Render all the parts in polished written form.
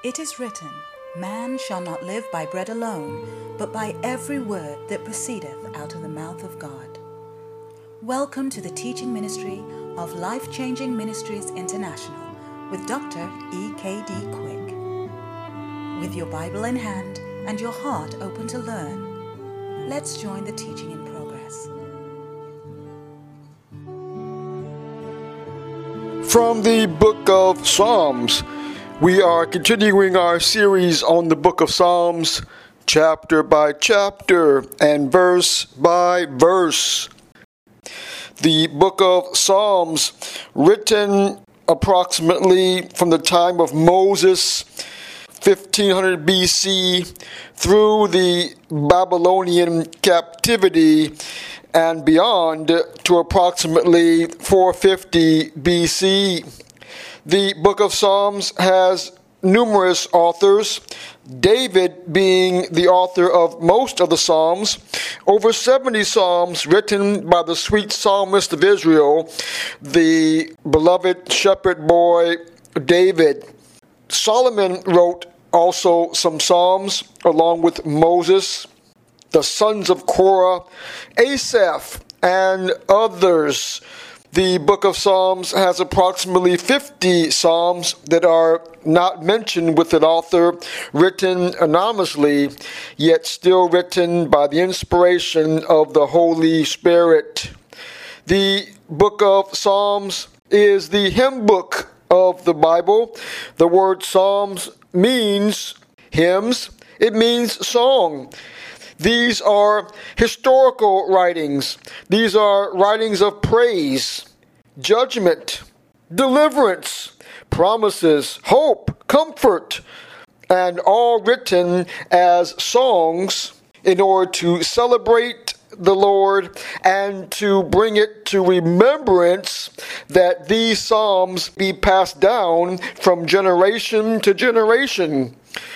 It is written, Man shall not live by bread alone, but by every word that proceedeth out of the mouth of God. Welcome to the teaching ministry of Life Changing Ministries International with Dr. E.K.D. Quick. With your Bible in hand and your heart open to learn, let's join the teaching in progress. From the book of Psalms, we are continuing our series on the book of Psalms, chapter by chapter and verse by verse. The book of Psalms, written approximately from the time of Moses, 1500 BC, through the Babylonian captivity and beyond to approximately 450 BC. The book of Psalms has numerous authors, David being the author of most of the Psalms, over 70 Psalms written by the sweet psalmist of Israel, the beloved shepherd boy David. Solomon wrote also some Psalms along with Moses, the sons of Korah, Asaph, and others. The book of Psalms has approximately 50 Psalms that are not mentioned with an author, written anonymously, yet still written by the inspiration of the Holy Spirit. The book of Psalms is the hymn book of the Bible. The word Psalms means hymns. It means song. These are historical writings. These are writings of praise, judgment, deliverance, promises, hope, comfort, and all written as songs in order to celebrate the Lord and to bring it to remembrance that these psalms be passed down from generation to generation.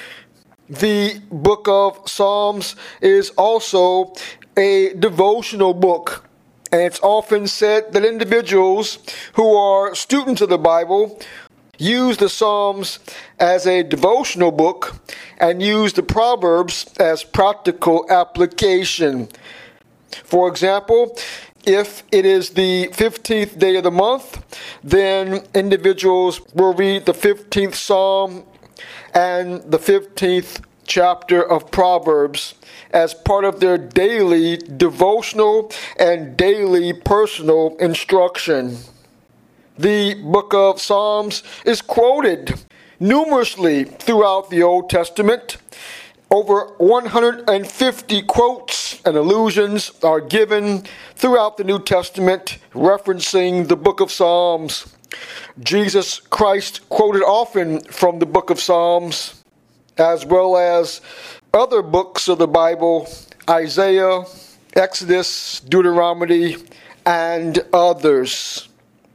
The book of Psalms is also a devotional book, and it's often said that individuals who are students of the Bible use the Psalms as a devotional book and use the Proverbs as practical application. For example, if it is the 15th day of the month, then individuals will read the 15th Psalm and the 15th chapter of Proverbs as part of their daily devotional and daily personal instruction. The book of Psalms is quoted numerously throughout the Old Testament. Over 150 quotes and allusions are given throughout the New Testament referencing the book of Psalms. Jesus Christ quoted often from the book of Psalms, as well as other books of the Bible, Isaiah, Exodus, Deuteronomy, and others.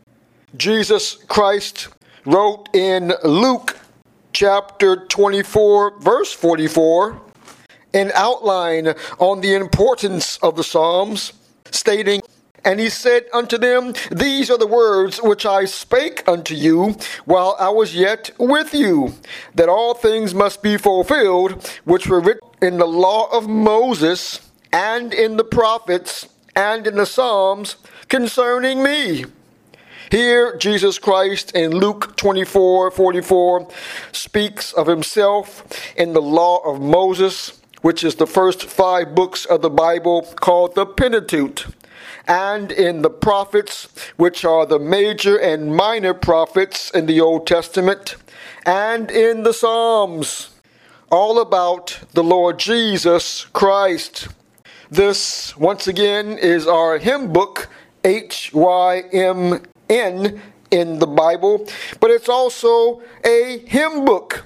Jesus Christ wrote in Luke chapter 24, verse 44, an outline on the importance of the Psalms, stating, And he said unto them, These are the words which I spake unto you while I was yet with you, that all things must be fulfilled, which were written in the law of Moses, and in the prophets, and in the Psalms concerning me. Here, Jesus Christ in Luke 24:44 speaks of himself in the law of Moses, which is the first 5 books of the Bible called the Pentateuch, and in the prophets, which are the major and minor prophets in the Old Testament, and in the Psalms, all about the Lord Jesus Christ. This, once again, is our hymn book, HYMN, in the Bible, but it's also a hymn book,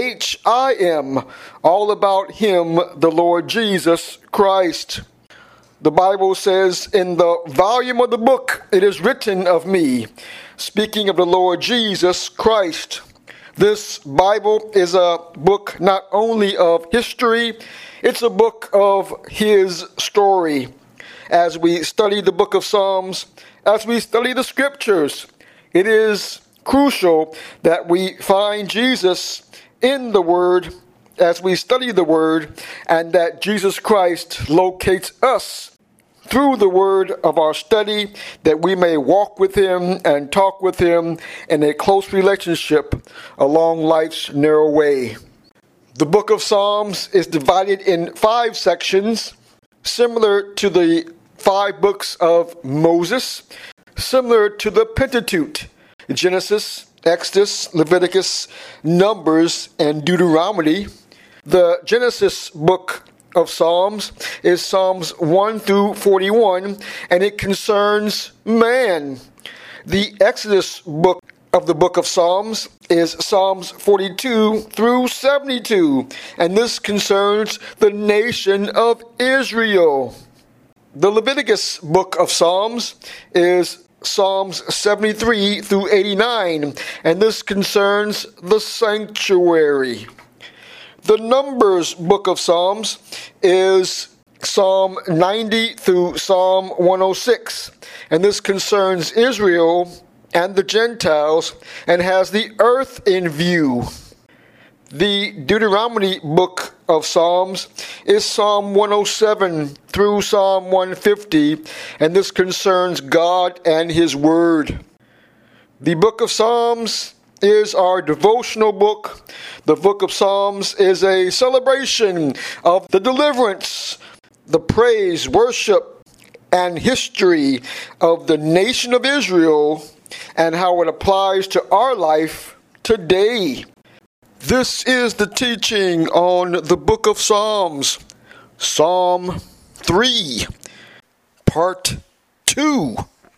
HIM, all about him, the Lord Jesus Christ. The Bible says, in the volume of the book, it is written of me, speaking of the Lord Jesus Christ. This Bible is a book not only of history, it's a book of his story. As we study the book of Psalms, as we study the scriptures, it is crucial that we find Jesus in the Word as we study the Word, and that Jesus Christ locates us through the word of our study, that we may walk with Him and talk with Him in a close relationship along life's narrow way. The book of Psalms is divided in 5 sections, similar to the 5 books of Moses, similar to the Pentateuch: Genesis, Exodus, Leviticus, Numbers, and Deuteronomy. The Genesis book of Psalms is Psalms 1 through 41, and it concerns man. The Exodus book of the book of Psalms is Psalms 42 through 72, and this concerns the nation of Israel. The Leviticus book of Psalms is Psalms 73 through 89, and this concerns the sanctuary. The Numbers book of Psalms is Psalm 90 through Psalm 106, and this concerns Israel and the Gentiles and has the earth in view. The Deuteronomy book of Psalms is Psalm 107 through Psalm 150, and this concerns God and His Word. The book of Psalms is our devotional book. The book of Psalms is a celebration of the deliverance, the praise, worship, and history of the nation of Israel and how it applies to our life today. This is the teaching on the book of Psalms, Psalm 3, Part 2,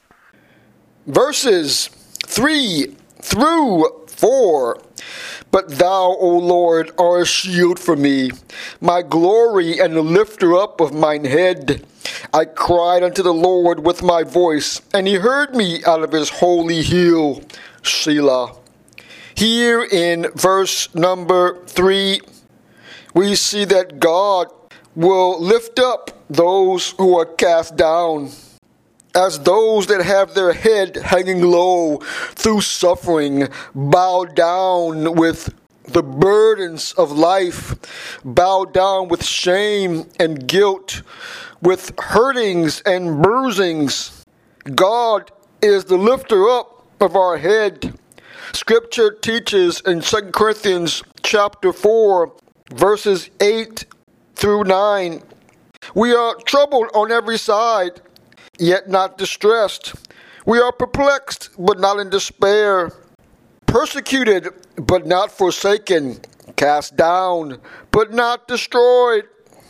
verses 3 through 4. But thou, O Lord, art a shield for me, my glory and the lifter up of mine head. I cried unto the Lord with my voice, and He heard me out of His holy hill. Selah. Here in verse number 3, we see that God will lift up those who are cast down, as those that have their head hanging low through suffering, bow down with the burdens of life, bow down with shame and guilt, with hurtings and bruisings. God is the lifter up of our head. Scripture teaches in 2 Corinthians chapter 4, verses 8 through 9, we are troubled on every side, yet not distressed. We are perplexed, but not in despair. Persecuted, but not forsaken. Cast down, but not destroyed.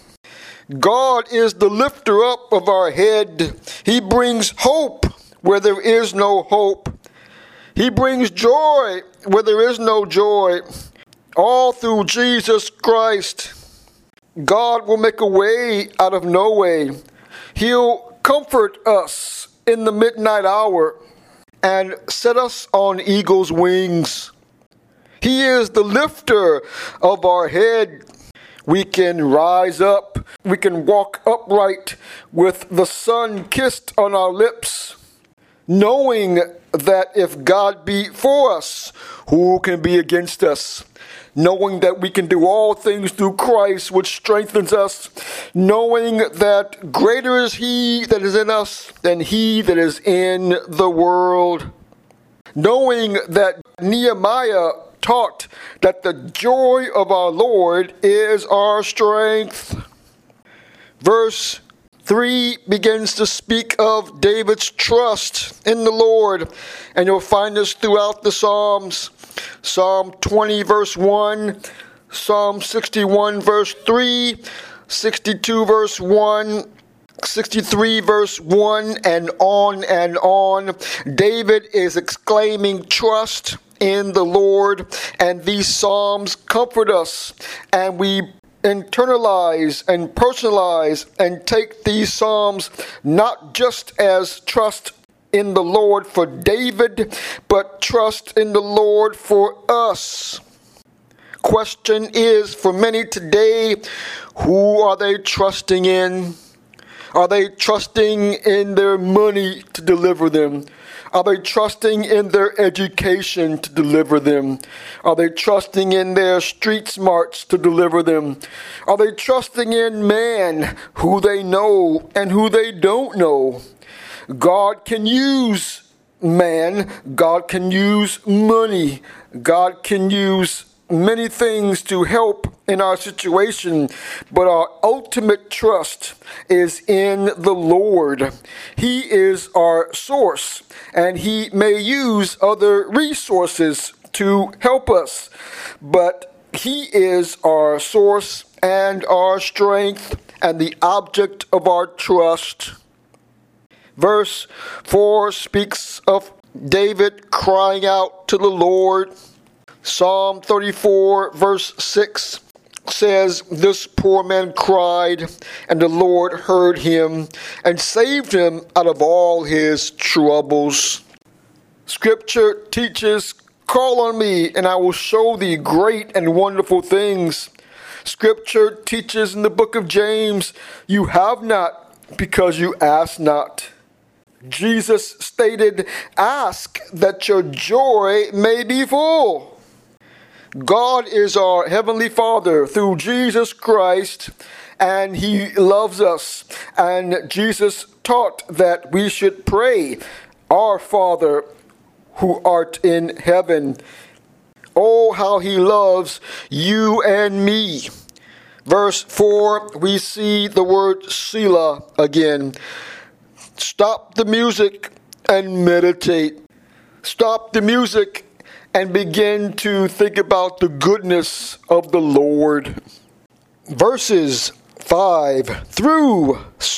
God is the lifter up of our head. He brings hope where there is no hope. He brings joy where there is no joy. All through Jesus Christ. God will make a way out of no way. He'll comfort us in the midnight hour and set us on eagle's wings. He is the lifter of our head. We can rise up. We can walk upright with the sun kissed on our lips, knowing that if God be for us, who can be against us? Knowing that we can do all things through Christ, which strengthens us, knowing that greater is He that is in us than he that is in the world. Knowing that Nehemiah taught that the joy of our Lord is our strength. Verse 3 begins to speak of David's trust in the Lord, and you'll find this throughout the Psalms. Psalm 20 verse 1, Psalm 61 verse 3, 62 verse 1, 63 verse 1, and on and on. David is exclaiming trust in the Lord, and these Psalms comfort us, and we internalize and personalize and take these Psalms not just as trust in the Lord for David, but trust in the Lord for us. Question is, for many today, who are they trusting in? Are they trusting in their money to deliver them? Are they trusting in their education to deliver them? Are they trusting in their street smarts to deliver them? Are they trusting in man, who they know and who they don't know? God can use man. God can use money. God can use many things to help in our situation, but our ultimate trust is in the Lord. He is our source, and He may use other resources to help us, but He is our source and our strength and the object of our trust. Verse 4 speaks of David crying out to the Lord. Psalm 34 verse 6 says, "This poor man cried, and the Lord heard him and saved him out of all his troubles." Scripture teaches, "Call on me, and I will show thee great and wonderful things." Scripture teaches in the book of James, "You have not because you ask not." Jesus stated, "Ask that your joy may be full." God is our Heavenly Father through Jesus Christ, and He loves us. And Jesus taught that we should pray, "Our Father who art in heaven." Oh, how He loves you and me. Verse 4, we see the word Selah again. Stop the music and meditate. Stop the music and begin to think about the goodness of the Lord. Verses 5 through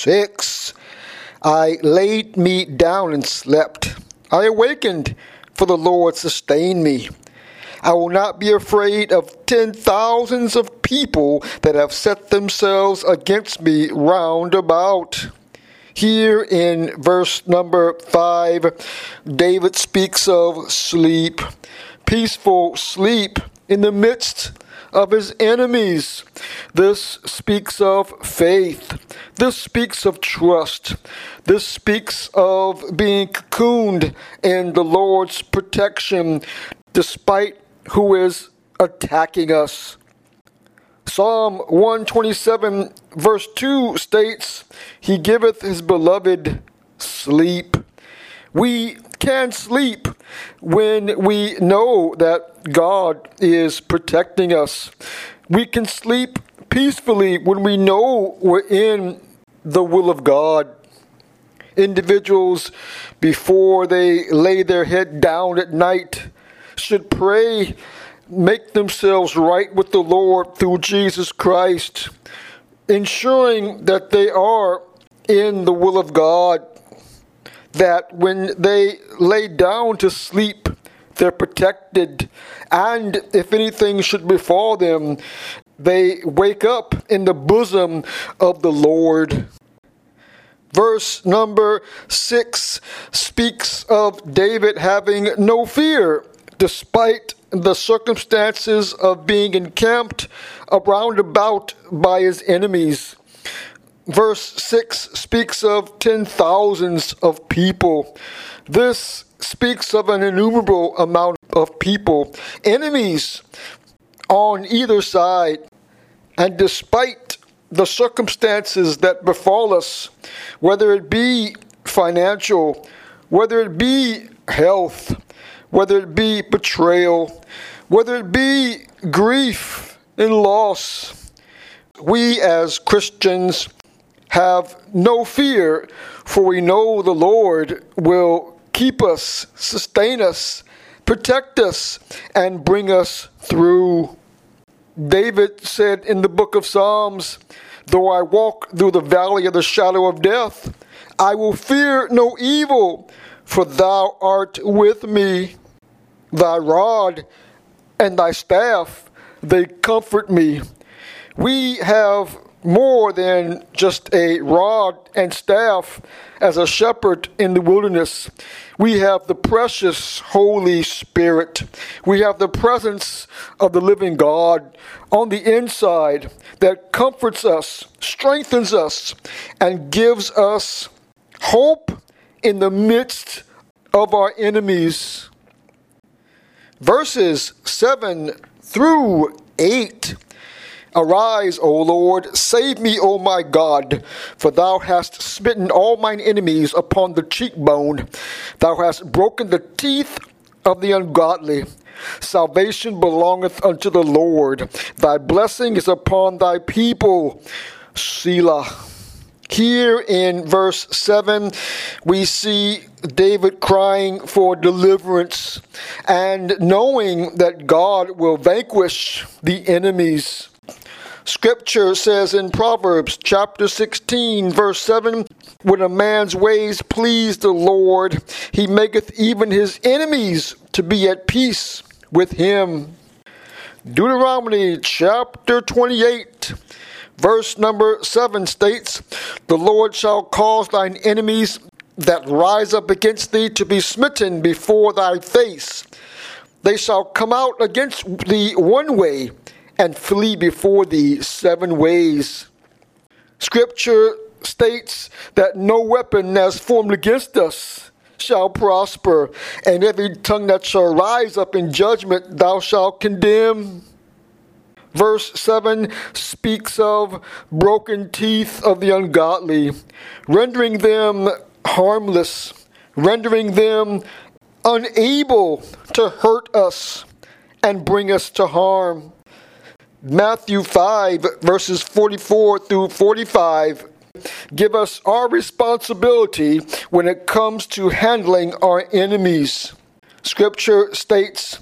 6. I laid me down and slept. I awakened, for the Lord sustained me. I will not be afraid of 10,000s of people that have set themselves against me round about. Here in verse number 5, David speaks of sleep, peaceful sleep in the midst of his enemies. This speaks of faith. This speaks of trust. This speaks of being cocooned in the Lord's protection despite who is attacking us. Psalm 127 verse 2 states, "He giveth his beloved sleep." We can sleep when we know that God is protecting us. We can sleep peacefully when we know we're in the will of God. Individuals, before they lay their head down at night, should pray, make themselves right with the Lord through Jesus Christ, ensuring that they are in the will of God, that when they lay down to sleep, they're protected, and if anything should befall them, they wake up in the bosom of the Lord. Verse number 6 speaks of David having no fear, despite the circumstances of being encamped around about by his enemies. Verse 6 speaks of 10,000s of people. This speaks of an innumerable amount of people, enemies on either side. And despite the circumstances that befall us, whether it be financial, whether it be health, whether it be betrayal, whether it be grief and loss, we as Christians have no fear, for we know the Lord will keep us, sustain us, protect us, and bring us through. David said in the book of Psalms, "Though I walk through the valley of the shadow of death, I will fear no evil, for thou art with me. Thy rod and thy staff, they comfort me." We have more than just a rod and staff as a shepherd in the wilderness. We have the precious Holy Spirit. We have the presence of the living God on the inside that comforts us, strengthens us, and gives us hope in the midst of our enemies. Verses 7 through 8. Arise, O Lord, save me, O my God, for thou hast smitten all mine enemies upon the cheekbone. Thou hast broken the teeth of the ungodly. Salvation belongeth unto the Lord. Thy blessing is upon thy people. Selah. Here in verse 7, we see David crying for deliverance and knowing that God will vanquish the enemies. Scripture says in Proverbs chapter 16, verse 7, when a man's ways please the Lord, he maketh even his enemies to be at peace with him. Deuteronomy chapter 28, verse number 7 states, the Lord shall cause thine enemies that rise up against thee to be smitten before thy face. They shall come out against thee one way, and flee before thee 7 ways. Scripture states that no weapon that's formed against us shall prosper, and every tongue that shall rise up in judgment thou shalt condemn. Verse 7 speaks of broken teeth of the ungodly, rendering them harmless, rendering them unable to hurt us and bring us to harm. Matthew 5, verses 44 through 45 give us our responsibility when it comes to handling our enemies. Scripture states,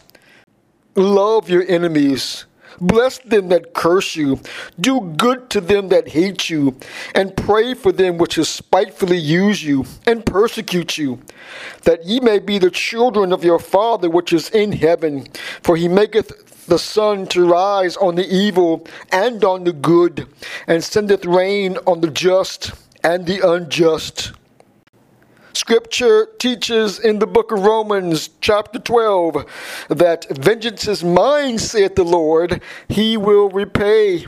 love your enemies. Bless them that curse you. Do good to them that hate you. And pray for them which spitefully use you and persecute you, that ye may be the children of your Father which is in heaven. For he maketh the sun to rise on the evil and on the good, and sendeth rain on the just and the unjust. Scripture teaches in the book of Romans chapter 12 that vengeance is mine, saith the Lord, he will repay.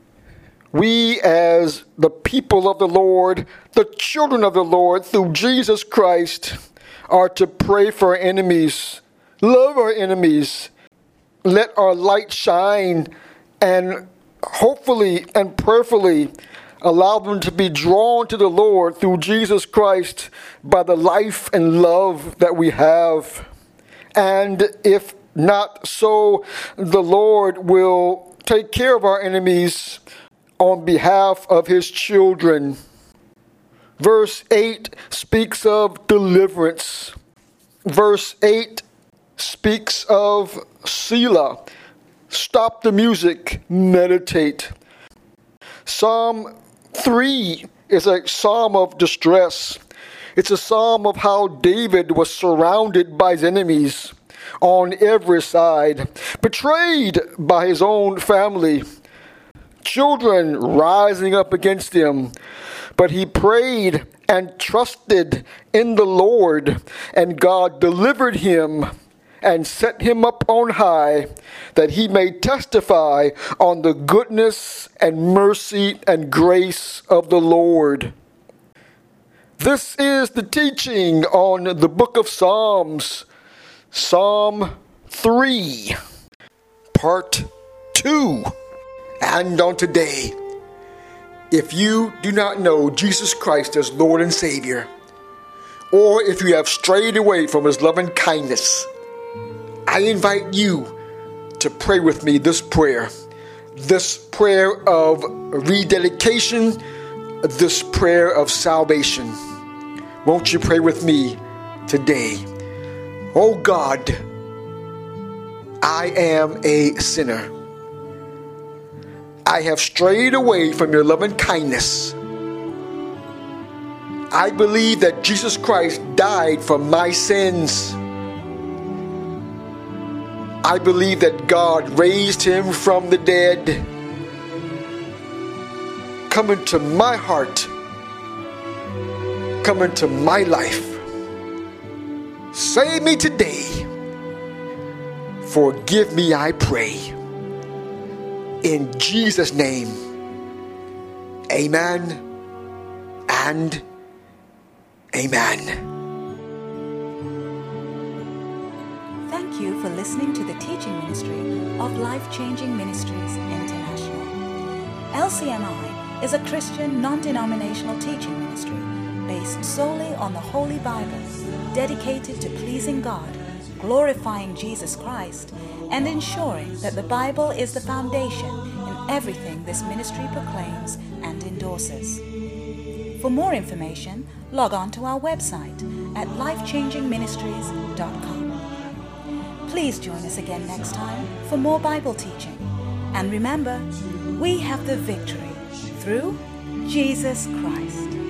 We as the people of the Lord, the children of the Lord, through Jesus Christ, are to pray for our enemies, love our enemies, let our light shine, and hopefully and prayerfully allow them to be drawn to the Lord through Jesus Christ by the life and love that we have. And if not so, the Lord will take care of our enemies on behalf of his children. Verse 8 speaks of deliverance. Verse 8 speaks of Selah. Stop the music, meditate. Psalm 3 is a psalm of distress. It's a psalm of how David was surrounded by his enemies on every side, betrayed by his own family, children rising up against him. But he prayed and trusted in the Lord, and God delivered him and set him up on high, that he may testify on the goodness and mercy and grace of the Lord. This is the teaching on the book of Psalms, Psalm 3, Part 2. And on today, if you do not know Jesus Christ as Lord and Savior, or if you have strayed away from his loving kindness, I invite you to pray with me this prayer of rededication, this prayer of salvation. Won't you pray with me today? Oh God, I am a sinner. I have strayed away from your loving kindness. I believe that Jesus Christ died for my sins. I believe that God raised him from the dead. Come into my heart. Come into my life. Save me today. Forgive me, I pray. In Jesus' name, amen and amen. Thank you for listening to the teaching ministry of Life Changing Ministries International. LCMI is a Christian non-denominational teaching ministry based solely on the Holy Bible, dedicated to pleasing God, glorifying Jesus Christ, and ensuring that the Bible is the foundation in everything this ministry proclaims and endorses. For more information, log on to our website at lifechangingministries.com. Please join us again next time for more Bible teaching. And remember, we have the victory through Jesus Christ.